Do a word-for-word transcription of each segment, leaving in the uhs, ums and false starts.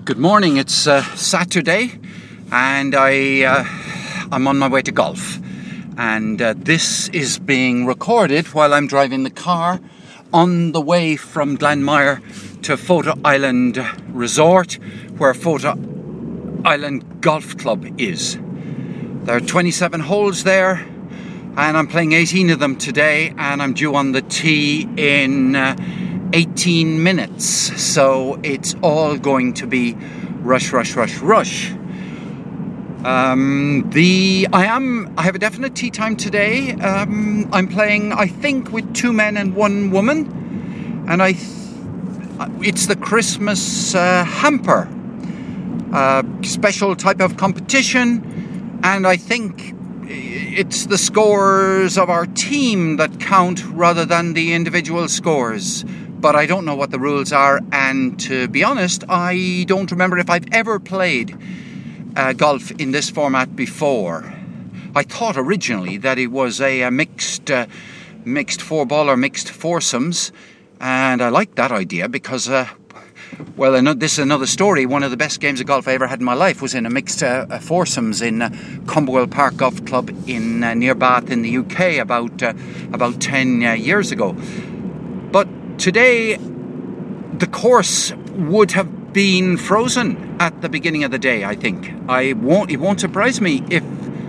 Good morning. It's uh, Saturday, and I uh, I'm on my way to golf, and uh, this is being recorded while I'm driving the car on the way from Glanmire to Photo Island Resort, where Photo Island Golf Club is. There are twenty-seven holes there, and I'm playing eighteen of them today, and I'm due on the tee in uh, eighteen minutes, so it's all going to be rush, rush, rush, rush. Um, the I am I have a definite tee time today. Um, I'm playing, I think, with two men and one woman, and I th- it's the Christmas uh, hamper, uh, special type of competition, and I think it's the scores of our team that count rather than the individual scores. But I don't know what the rules are, and to be honest, I don't remember if I've ever played uh, golf in this format before. I thought originally that it was a, a mixed uh, mixed four-ball or mixed foursomes, and I liked that idea because, uh, well, this is another story. One of the best games of golf I ever had in my life was in a mixed uh, foursomes in uh, Cumberwell Park Golf Club in uh, near Bath in the U K about uh, about ten uh, years ago. But today, the course would have been frozen at the beginning of the day, I think. I won't. It won't surprise me if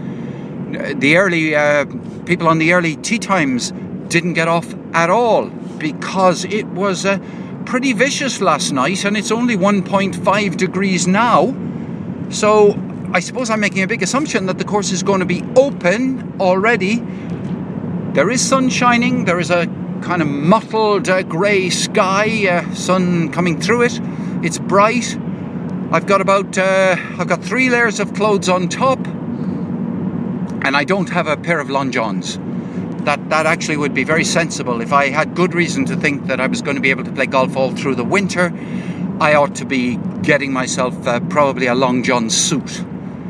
the early uh, people on the early tee times didn't get off at all, because it was uh, pretty vicious last night, and it's only one point five degrees now. So I suppose I'm making a big assumption that the course is going to be open already. There is sun shining. There is a kind of mottled uh, grey sky, uh, sun coming through it. It's bright. I've got about uh, I've got three layers of clothes on top, and I don't have a pair of long johns. That that actually would be very sensible. If I had good reason to think that I was going to be able to play golf all through the winter, I ought to be getting myself uh, probably a long john suit.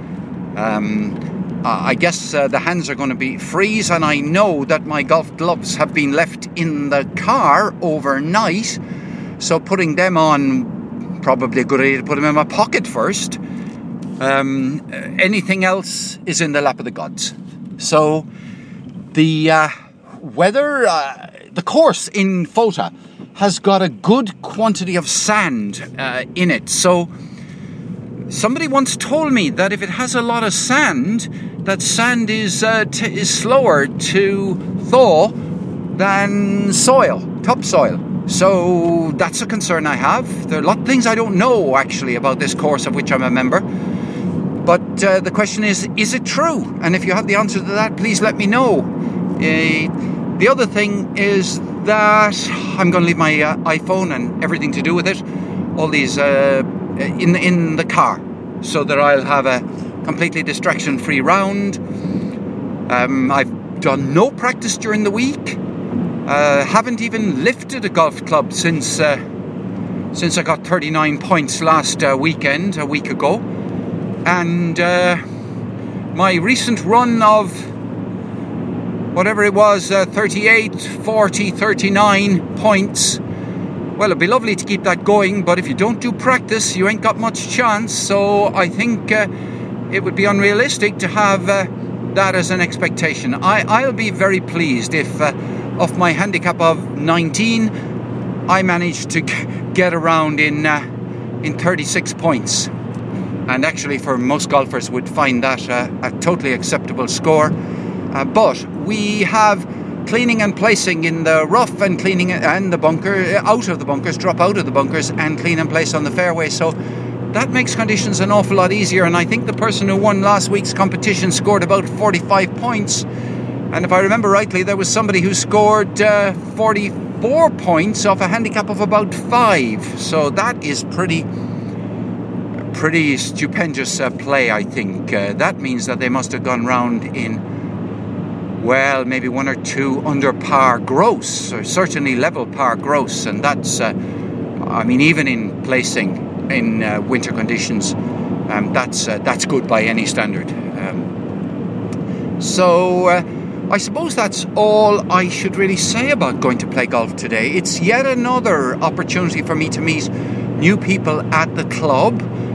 Um, I guess uh, the hands are going to be freeze, and I know that my golf gloves have been left in the car overnight, so putting them on, probably a good idea to put them in my pocket first. Um, anything else is in the lap of the gods. So the uh, weather, uh, the course in Photo has got a good quantity of sand uh, in it, so somebody once told me that if it has a lot of sand, that sand is uh, t- is slower to thaw than soil, topsoil. So that's a concern I have. There are a lot of things I don't know, actually, about this course of which I'm a member. But uh, the question is, is it true? And if you have the answer to that, please let me know. Uh, the other thing is that I'm going to leave my uh, iPhone and everything to do with it, all these... Uh, in in the car, so that I'll have a completely distraction-free round. Um, I've done no practice during the week. Uh, haven't even lifted a golf club since uh, since I got thirty-nine points last uh, weekend, a week ago. And uh, my recent run of whatever it was, uh, thirty-eight, forty, thirty-nine points. Well, it'd be lovely to keep that going, but if you don't do practice, you ain't got much chance. So I think uh, it would be unrealistic to have uh, that as an expectation. I, I'll be very pleased if, uh, off my handicap of nineteen, I manage to g- get around in uh, in thirty-six points. And actually, for most golfers, would find that uh, a totally acceptable score. Uh, but we have cleaning and placing in the rough, and cleaning and the bunker, out of the bunkers, drop out of the bunkers, and clean and place on the fairway. So that makes conditions an awful lot easier. And I think the person who won last week's competition scored about forty-five points. And if I remember rightly, there was somebody who scored uh, forty-four points off a handicap of about five. So that is pretty, pretty stupendous uh, play, I think. Uh, that means that they must have gone round in, well, maybe one or two under par gross, or certainly level par gross, and that's, uh, I mean, even in placing in uh, winter conditions, um, that's uh, that's good by any standard. Um, so uh, I suppose that's all I should really say about going to play golf today. It's yet another opportunity for me to meet new people at the club.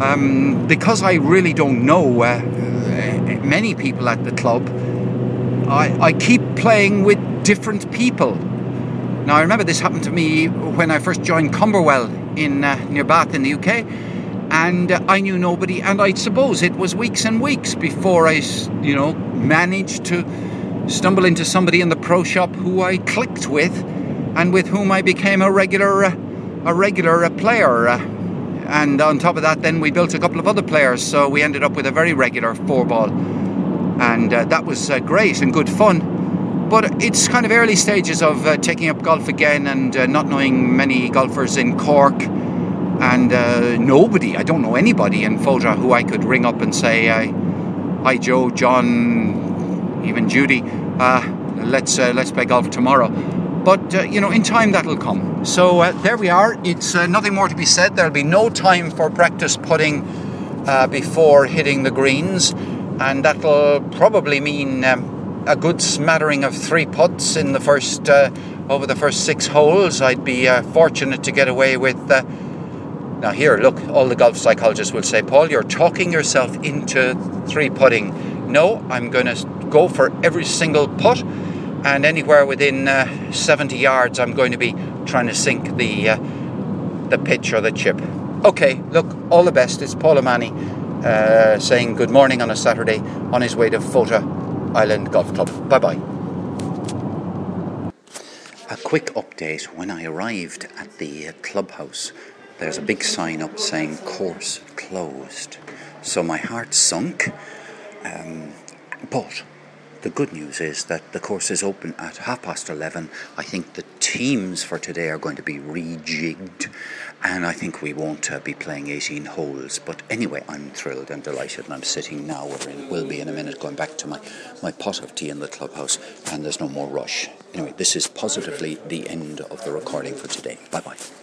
Um, because I really don't know uh, many people at the club, I, I keep playing with different people. Now, I remember this happened to me when I first joined Cumberwell in uh, near Bath in the U K, and uh, I knew nobody, and I suppose it was weeks and weeks before I, you know, managed to stumble into somebody in the pro shop who I clicked with, and with whom I became a regular, uh, a regular uh, player. Uh, and on top of that, then we built a couple of other players, so we ended up with a very regular four ball, and uh, that was uh, great and good fun. But it's kind of early stages of uh, taking up golf again, and uh, not knowing many golfers in Cork, and uh, nobody, I don't know anybody in Fota who I could ring up and say, uh, hi Joe, John, even Judy, uh, let's uh, let's play golf tomorrow. But, uh, you know, in time that'll come. So uh, there we are. It's uh, nothing more to be said. There'll be no time for practice putting uh, before hitting the greens. And that'll probably mean um, a good smattering of three putts in the first, uh, over the first six holes. I'd be uh, fortunate to get away with... Uh, now here, look, all the golf psychologists will say, Paul, you're talking yourself into three putting. No, I'm going to go for every single putt. And anywhere within uh, seventy yards, I'm going to be trying to sink the uh, the pitch or the chip. Okay, look, all the best. It's Paul O'Mahony uh, saying good morning on a Saturday on his way to Fota Island Golf Club. Bye-bye. A quick update. When I arrived at the uh, clubhouse, there's a big sign up saying course closed. So my heart sunk. Um, but... The good news is that the course is open at half past eleven. I think the teams for today are going to be rejigged, and I think we won't uh, be playing eighteen holes. But anyway, I'm thrilled and delighted, and I'm sitting now, or in, will be in a minute, going back to my, my pot of tea in the clubhouse, and there's no more rush. Anyway, this is positively the end of the recording for today. Bye-bye.